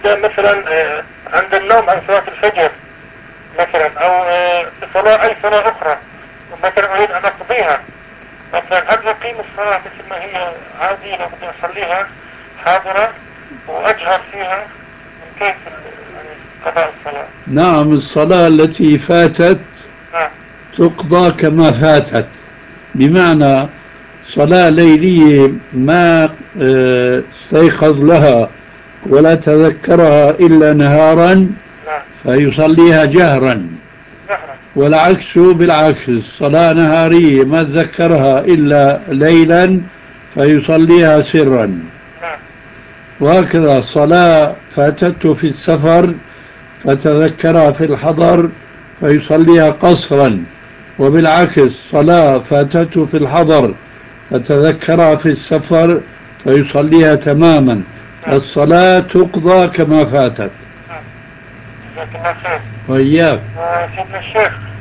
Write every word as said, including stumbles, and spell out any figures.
إذا مثلا آه، عند النوم عن صلاة الفجر مثلا، أو آه، صلاة أي صلاة أخرى مثلا أريد أن أقضيها، مثلا هل أقيم الصلاة مثل ما هي عادي لو بدي أصليها حاضرة وأجهر فيها من كيف يعني قضاء الصلاة؟ نعم، الصلاة التي فاتت نعم. تقضى كما فاتت، بمعنى صلاة ليلية ما آه، استيقظ لها ولا تذكرها إلا نهارا نعم. فيصليها جهرا، جهرا. والعكس بالعكس، صلاة نهارية ما تذكرها إلا ليلا فيصليها سرا. نعم. وهكذا صلاة فاتته في السفر فتذكرها في الحضر فيصليها قصرا، وبالعكس صلاة فاتته في الحضر فتذكرها في السفر فيصليها تماما، نعم. فالصلاة تقضى كما فاتت. نعم. جزاك الله خير. وإياك. وسيدنا الشيخ